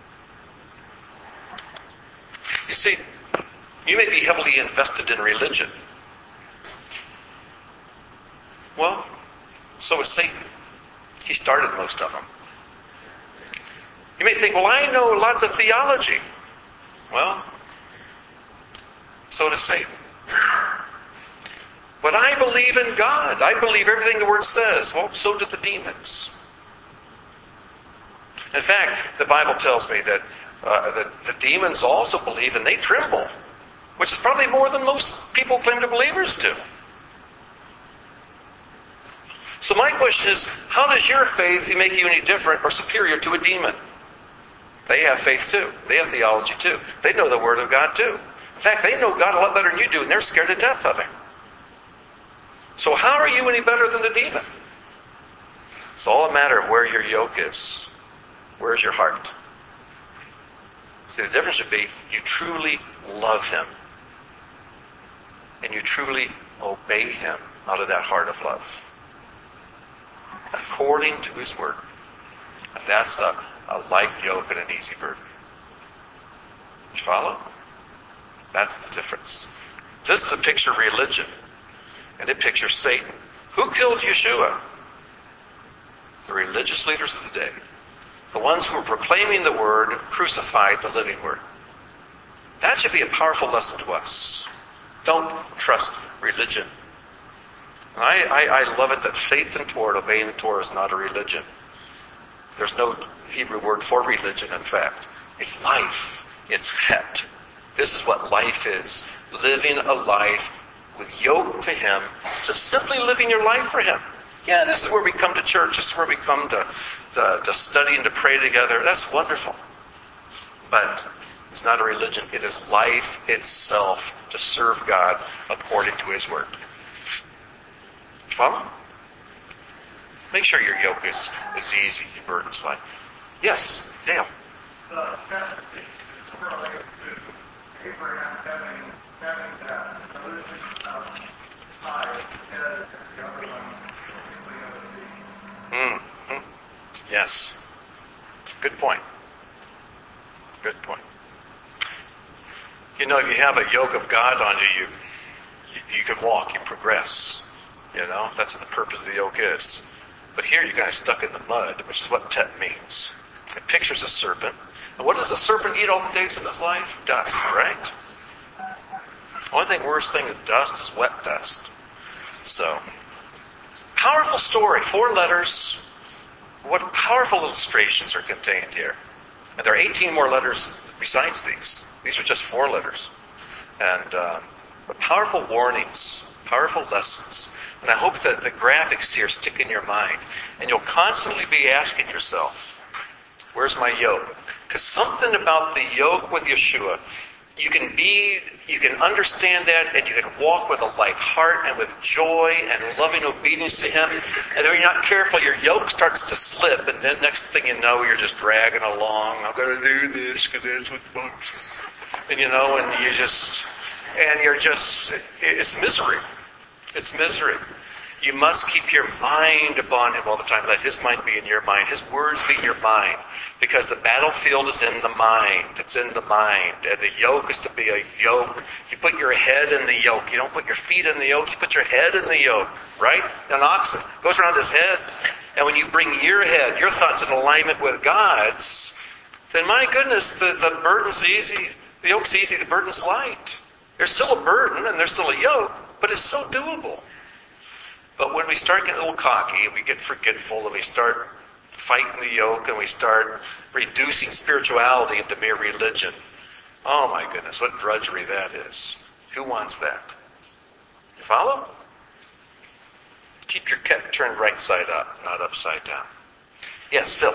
You see, you may be heavily invested in religion. Well, so is Satan. He started most of them. You may think, well, I know lots of theology. Well, so does Satan. But I believe in God. I believe everything the Word says. Well, so do the demons. In fact, the Bible tells me that the demons also believe and they tremble, which is probably more than most people claim to believers do. So my question is, how does your faith make you any different or superior to a demon? They have faith too. They have theology too. They know the Word of God too. In fact, they know God a lot better than you do, and they're scared to death of Him. So how are you any better than the demon? It's all a matter of where your yoke is. Where's your heart? See, the difference should be you truly love Him. And you truly obey Him out of that heart of love. According to His Word. And that's a light yoke and an easy burden. You follow? That's the difference. This is a picture of religion. And it pictures Satan. Who killed Yeshua? The religious leaders of the day. The ones who were proclaiming the Word crucified the living Word. That should be a powerful lesson to us. Don't trust religion. And I love it that faith in Torah, obeying the Torah, is not a religion. There's no Hebrew word for religion, in fact. It's life. It's het. This is what life is. Living a life with yoke to Him, just simply living your life for Him. Yeah, this is where we come to church. This is where we come to study and to pray together. That's wonderful. But it's not a religion. It is life itself to serve God according to His Word. Follow? Make sure your yoke is easy, your burden's light. Yes, Dale. The tendency is correlated to Abraham having that illusion of his head and the other one the other feet. Yes. Good point. Good point. You know, if you have a yoke of God on you, you can walk, you progress. You know, that's what the purpose of the yoke is. But here you're kind of stuck in the mud, which is what tet means. It pictures a serpent. And what does a serpent eat all the days of his life? Dust, right? The only worse thing than dust is wet dust. So, powerful story. 4 letters. What powerful illustrations are contained here. And there are 18 more letters besides these. These are just 4 letters. And but powerful warnings, powerful lessons. And I hope that the graphics here stick in your mind. And you'll constantly be asking yourself, where's my yoke? Because something about the yoke with Yeshua, you can understand that, and you can walk with a light heart and with joy and loving obedience to Him. And then when you're not careful, your yoke starts to slip, and then next thing you know, you're just dragging along. I'm going to do this because that's what the Bible says. And it's misery. It's misery. You must keep your mind upon Him all the time. Let His mind be in your mind. His words be in your mind. Because the battlefield is in the mind. It's in the mind. And the yoke is to be a yoke. You put your head in the yoke. You don't put your feet in the yoke. You put your head in the yoke. Right? An oxen goes around his head. And when you bring your head, your thoughts in alignment with God's, then my goodness, the burden's easy. The yoke's easy. The burden's light. There's still a burden and there's still a yoke, but it's so doable. But when we start getting a little cocky, we get forgetful, and we start fighting the yoke, and we start reducing spirituality into mere religion. Oh my goodness, what drudgery that is. Who wants that? You follow? Keep your cat turned right side up, not upside down. Yes, Phil.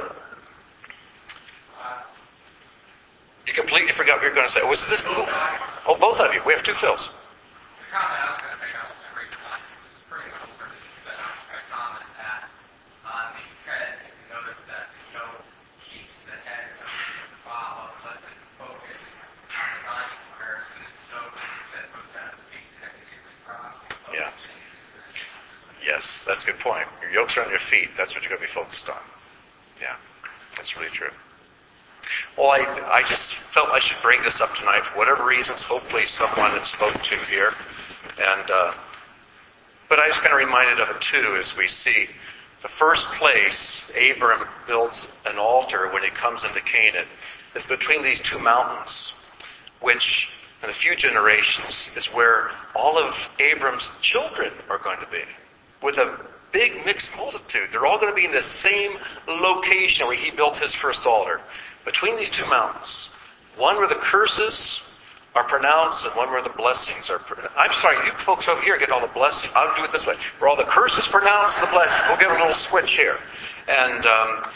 You completely forgot what you were going to say. Was it this? Oh, both of you. We have 2 Phils. The comment I was going to make, I was going to read the line, it's pretty close to set up a comment that on the head, if you notice that the yoke keeps the head so you can follow, lets it focus on designing comparison. The yoke, like you said, goes down to the feet, technically cross. Yeah. Yes, that's a good point. Your yoke's are on your feet. That's what you're going to be focused on. Yeah, that's really true. Well, I just felt I should bring this up tonight for whatever reasons. Hopefully someone had spoke to here. But I was kind of reminded of it too as we see The first place Abram builds an altar when he comes into Canaan is between these two mountains, which in a few generations is where all of Abram's children are going to be, with a big mixed multitude. They're all going to be in the same location where he built his first altar, between these two mountains. One where the curses are pronounced and one where the blessings are pronounced. I'm sorry, you folks over here get all the blessings. I'll do it this way. Where all the curses pronounced and the blessings. We'll give a little switch here. And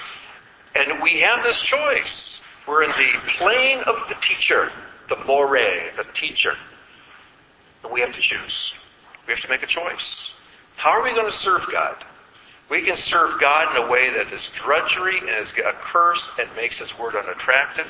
we have this choice. We're in the plane of the teacher, the moreh, the teacher. And we have to choose. We have to make a choice. How are we going to serve God? We can serve God in a way that is drudgery and is a curse and makes His word unattractive,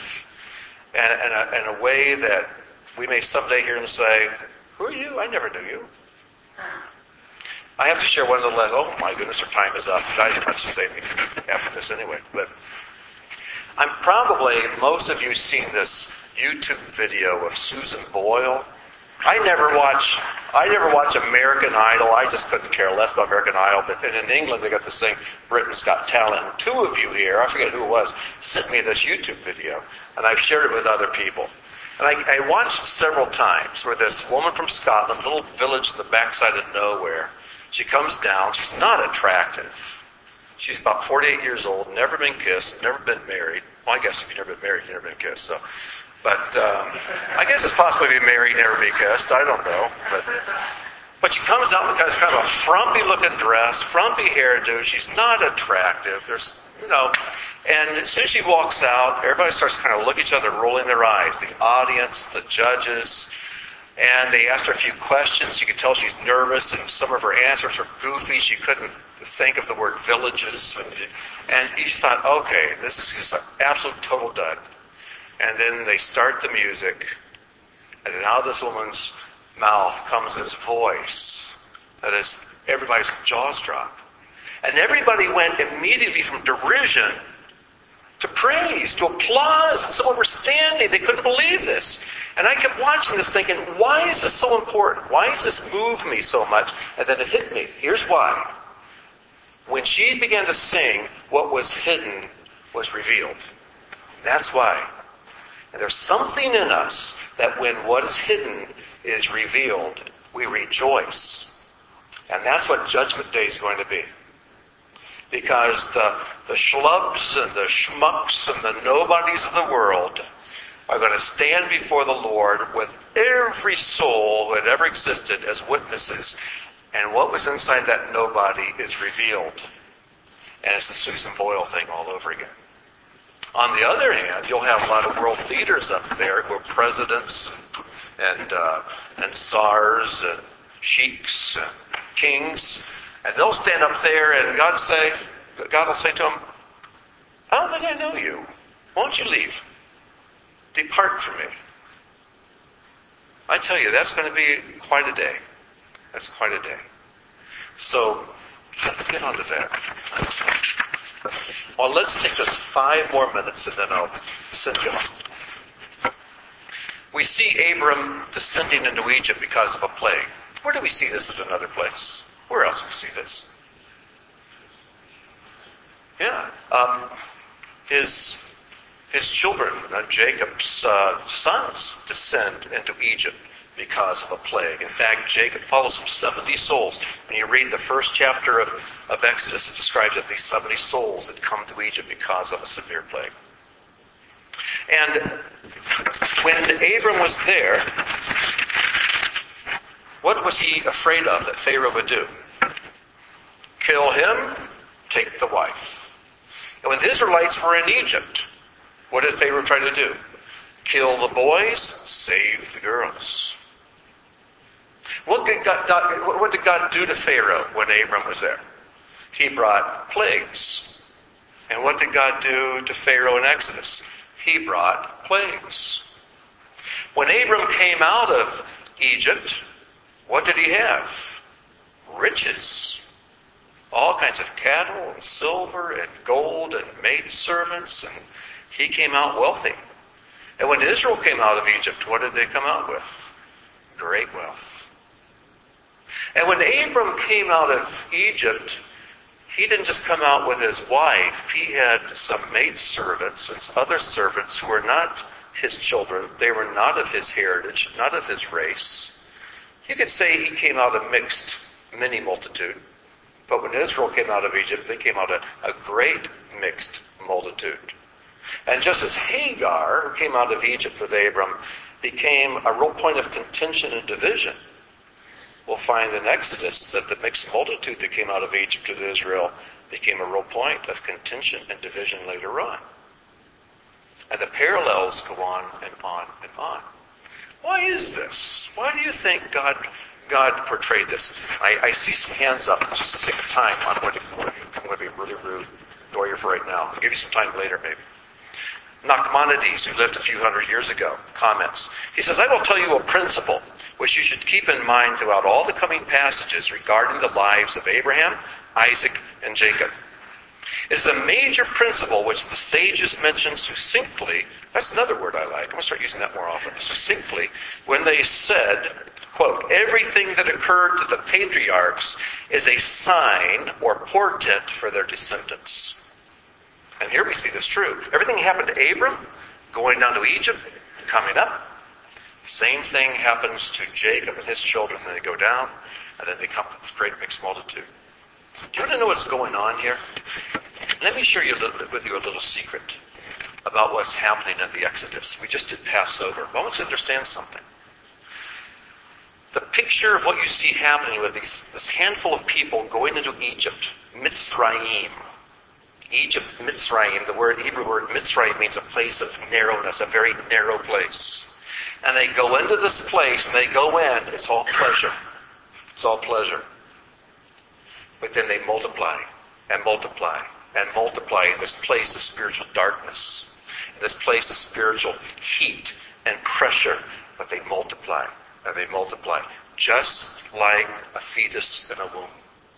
and a way that we may someday hear Him say, "Who are you? I never knew you." I have to share one of the last. Oh my goodness, our time is up. I have much to say after this anyway. But I'm probably, most of you seen this YouTube video of Susan Boyle. I never watch American Idol. I just couldn't care less about American Idol. But in England, they got this thing, Britain's Got Talent. And two of you here, I forget who it was, sent me this YouTube video, and I've shared it with other people. And I watched several times where this woman from Scotland, a little village in the backside of nowhere, she comes down. She's not attractive. She's about 48 years old, never been kissed, never been married. Well, I guess if you've never been married, you've never been kissed. So. But I guess it's possible to be married, never be kissed. I don't know. But she comes out in kind of a frumpy-looking dress, frumpy hairdo. She's not attractive. And as soon as she walks out, everybody starts kind of looking at each other, rolling their eyes. The audience, the judges. And they asked her a few questions. You could tell she's nervous, and some of her answers are goofy. She couldn't think of the word villages. And you just thought, okay, this is just an absolute total dud. And then they start the music, and then out of this woman's mouth comes this voice that is everybody's jaws drop. And everybody went immediately from derision to praise, to applause. And some of them were standing. They couldn't believe this. And I kept watching this thinking, why is this so important? Why does this move me so much? And then it hit me. Here's why. When she began to sing, what was hidden was revealed. That's why. And there's something in us that when what is hidden is revealed, we rejoice. And that's what Judgment Day is going to be. Because the schlubs and the schmucks and the nobodies of the world are going to stand before the Lord with every soul that ever existed as witnesses. And what was inside that nobody is revealed. And it's the Susan Boyle thing all over again. On the other hand, you'll have a lot of world leaders up there who are presidents and czars and sheiks and kings, and they'll stand up there and God will say to them, "I don't think I know you. Why don't you leave? Depart from me." I tell you, that's going to be quite a day. That's quite a day. So, get on to that. Well, let's take just 5 more minutes and then I'll send you home. We see Abram descending into Egypt because of a plague. Where do we see this at another place? Where else do we see this? Yeah. His children, Jacob's sons, descend into Egypt because of a plague. In fact, Jacob follows some 70 souls. When you read the first chapter of Exodus, it describes that these 70 souls had come to Egypt because of a severe plague. And when Abram was there, what was he afraid of that Pharaoh would do? Kill him, take the wife. And when the Israelites were in Egypt, what did Pharaoh try to do? Kill the boys, save the girls. What did God do to Pharaoh when Abram was there? He brought plagues. And what did God do to Pharaoh in Exodus? He brought plagues. When Abram came out of Egypt, what did he have? Riches. All kinds of cattle and silver and gold and maidservants, and he came out wealthy. And when Israel came out of Egypt, what did they come out with? Great wealth. And when Abram came out of Egypt, He didn't just come out with his wife. He had some maidservants and some other servants who were not his children. They were not of his heritage, not of his race. You could say he came out a mixed many multitude. But when Israel came out of Egypt, they came out a great mixed multitude. And just as Hagar, who came out of Egypt with Abram, became a real point of contention and division, we'll find in Exodus that the mixed multitude that came out of Egypt with Israel became a real point of contention and division later on. And the parallels go on and on and on. Why is this? Why do you think God portrayed this? I see some hands up. Just the sake of time, I'm going to be really rude. Lawyer for right now. I'll give you some time later, maybe. Nachmanides, who lived a few hundred years ago, comments. He says, I will tell you a principle which you should keep in mind throughout all the coming passages regarding the lives of Abraham, Isaac, and Jacob. It is a major principle which the sages mention succinctly. That's another word I like. I'm going to start using that more often. Succinctly, when they said, quote, everything that occurred to the patriarchs is a sign or portent for their descendants. And here we see this true. Everything happened to Abram, going down to Egypt, coming up. Same thing happens to Jacob and his children. Then they go down, and then they come to this great mixed multitude. Do you want to know what's going on here? Let me share with you a little secret about what's happening in the Exodus. We just did Passover. I want you to understand something. The picture of what you see happening with this handful of people going into Egypt, Mitzrayim. Egypt, Mitzrayim, the Hebrew word Mitzrayim means a place of narrowness, a very narrow place. And they go into this place and they go in, it's all pleasure. It's all pleasure. But then they multiply and multiply and multiply in this place of spiritual darkness, in this place of spiritual heat and pressure. But they multiply and they multiply, just like a fetus in a womb.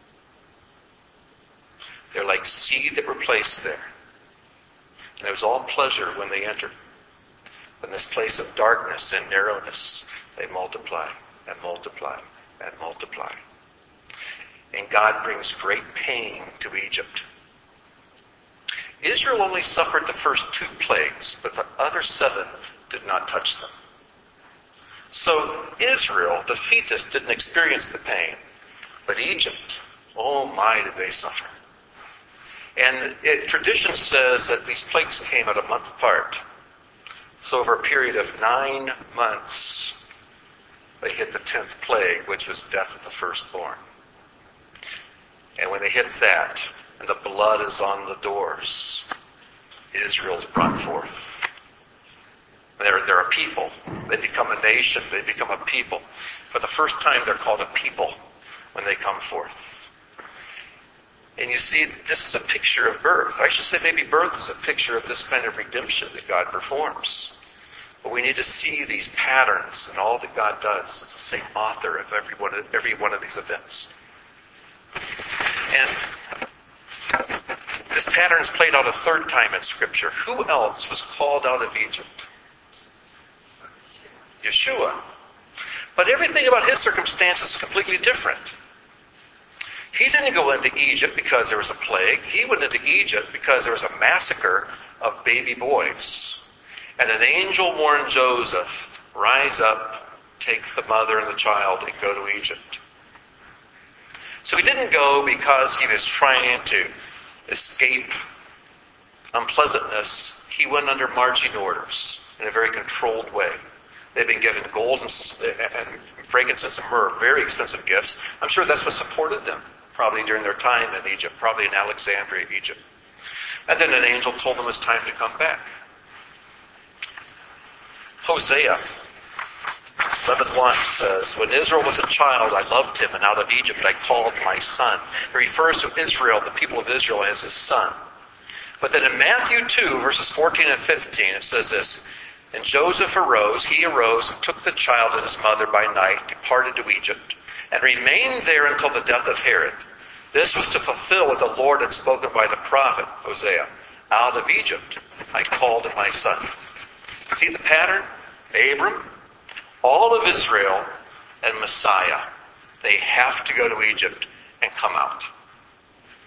They're like seed that were placed there. And it was all pleasure when they entered. In this place of darkness and narrowness, they multiply and multiply and multiply. And God brings great pain to Egypt. Israel only suffered the first 2 plagues, but the other 7 did not touch them. So Israel, the fetus, didn't experience the pain. But Egypt, oh my, did they suffer. And tradition says that these plagues came at a month apart. So over a period of 9 months, they hit the 10th plague, which was death of the firstborn. And when they hit that, and the blood is on the doors, Israel's brought forth. They're a people. They become a nation. They become a people. For the first time, they're called a people when they come forth. And you see, this is a picture of birth. I should say maybe birth is a picture of this kind of redemption that God performs. But we need to see these patterns and all that God does. It's the same author of every one of these events. And this pattern is played out a 3rd time in Scripture. Who else was called out of Egypt? Yeshua. But everything about his circumstances is completely different. He didn't go into Egypt because there was a plague. He went into Egypt because there was a massacre of baby boys. And an angel warned Joseph, rise up, take the mother and the child, and go to Egypt. So he didn't go because he was trying to escape unpleasantness. He went under marching orders in a very controlled way. They've been given gold and frankincense and myrrh, very expensive gifts. I'm sure that's what supported them, probably during their time in Egypt, probably in Alexandria, Egypt. And then an angel told them it's time to come back. Hosea 11:1 says, when Israel was a child, I loved him, and out of Egypt I called my son. He refers to Israel, the people of Israel, as his son. But then in Matthew 2, verses 14 and 15, it says this, and Joseph arose, and took the child and his mother by night, departed to Egypt, and remained there until the death of Herod. This was to fulfill what the Lord had spoken by the prophet Hosea. Out of Egypt I called my son. See the pattern? Abram, all of Israel, and Messiah. They have to go to Egypt and come out.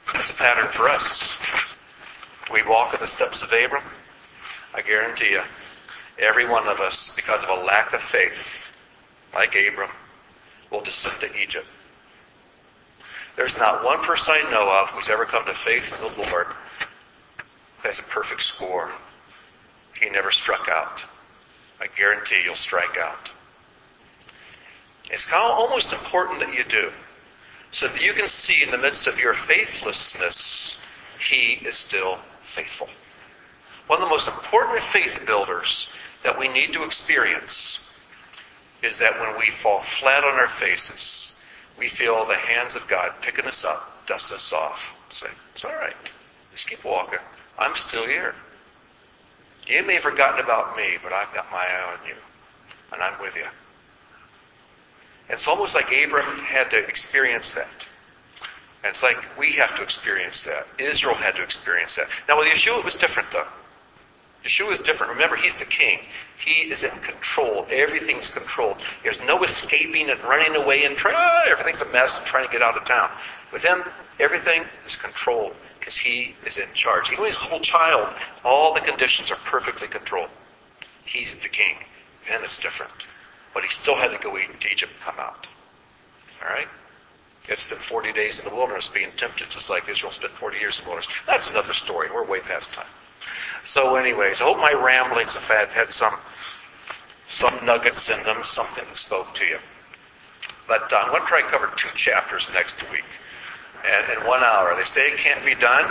It's a pattern for us. We walk in the steps of Abram. I guarantee you, every one of us, because of a lack of faith, like Abram, will descend to Egypt. There's not one person I know of who's ever come to faith in the Lord who has a perfect score. He never struck out. I guarantee you'll strike out. It's almost important that you do, so that you can see in the midst of your faithlessness, He is still faithful. One of the most important faith builders that we need to experience is that when we fall flat on our faces, we feel the hands of God picking us up, dust us off, and say, it's all right. Just keep walking. I'm still here. You may have forgotten about me, but I've got my eye on you, and I'm with you. And it's almost like Abraham had to experience that. And it's like we have to experience that. Israel had to experience that. Now with Yeshua, it was different, though. Yeshua is different. Remember, He's the King. He is in control. Everything's controlled. There's no escaping and running away and everything's a mess and trying to get out of town. With Him, everything is controlled because He is in charge. Even when He's a little child, all the conditions are perfectly controlled. He's the King. Then it's different. But He still had to go to Egypt and come out. All right? He had to spend 40 days in the wilderness being tempted, just like Israel spent 40 years in the wilderness. That's another story. We're way past time. So anyways, I hope my ramblings have had some nuggets in them, something that spoke to you. But I'm going to try to cover 2 chapters next week. And in 1 hour. They say it can't be done.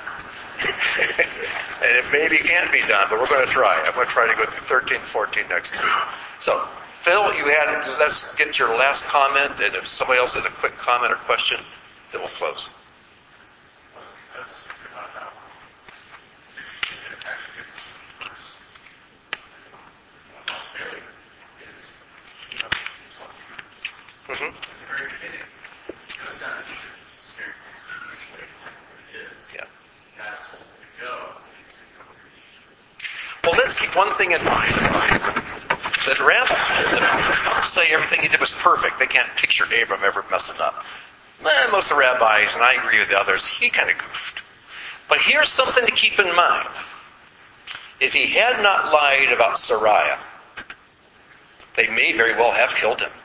And it maybe can't be done, but we're going to try. I'm going to try to go through 13 and 14 next week. So, Phil, let's get your last comment, and if somebody else has a quick comment or question, then we'll close. Mm-hmm. Well, let's keep one thing in mind. That rabbis say everything he did was perfect. They can't picture Abram ever messing up. Most of the rabbis, and I agree with the others, he kind of goofed. But here's something to keep in mind. If he had not lied about Sarai, they may very well have killed him.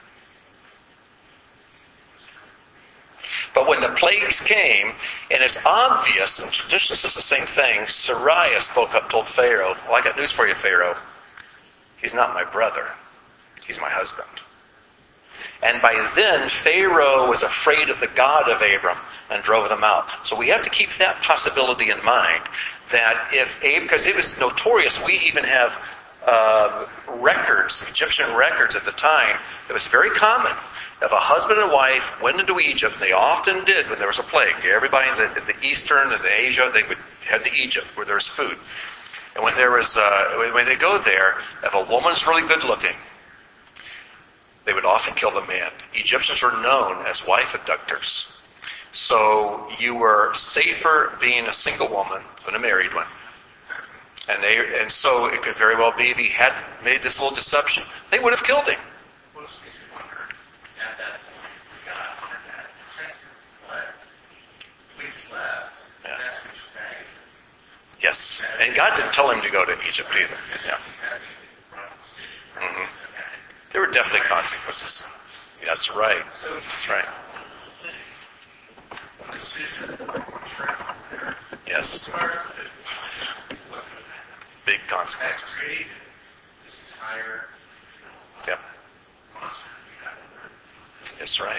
But when the plagues came, and it's obvious, and tradition says the same thing, Sarai spoke up, told Pharaoh, well, I got news for you, Pharaoh. He's not my brother. He's my husband. And by then, Pharaoh was afraid of the God of Abram and drove them out. So we have to keep that possibility in mind, that because it was notorious, we even have records, Egyptian records at the time, it was very common. If a husband and wife went into Egypt, they often did when there was a plague. Everybody in the Eastern and the Asia, they would head to Egypt where there was food. And when when they go there, if a woman's really good looking, they would often kill the man. Egyptians were known as wife abductors. So you were safer being a single woman than a married one. And so it could very well be if he had made this little deception, they would have killed him. Yes. And God didn't tell him to go to Egypt either. Yeah. Mm-hmm. There were definitely consequences. That's right. That's right. Yes. Big consequences. Yep. That's right.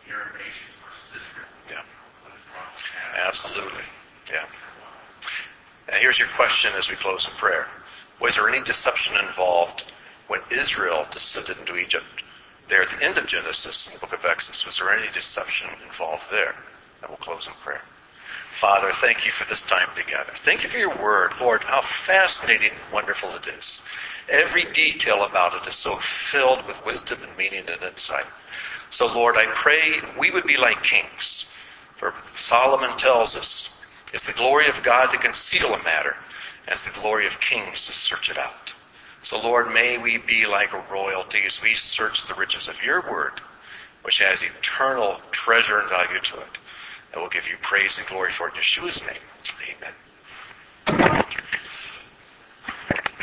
Yeah. Absolutely. Yeah. And here's your question as we close in prayer. Was there any deception involved when Israel descended into Egypt? There at the end of Genesis, in the book of Exodus, was there any deception involved there? And we'll close in prayer. Father, thank you for this time together. Thank you for your word. Lord, how fascinating and wonderful it is. Every detail about it is so filled with wisdom and meaning and insight. So, Lord, I pray we would be like kings. For Solomon tells us, it's the glory of God to conceal a matter, and it's the glory of kings to search it out. So, Lord, may we be like a royalty as we search the riches of your word, which has eternal treasure and value to it. And we'll give you praise and glory for it in Yeshua's name. Amen.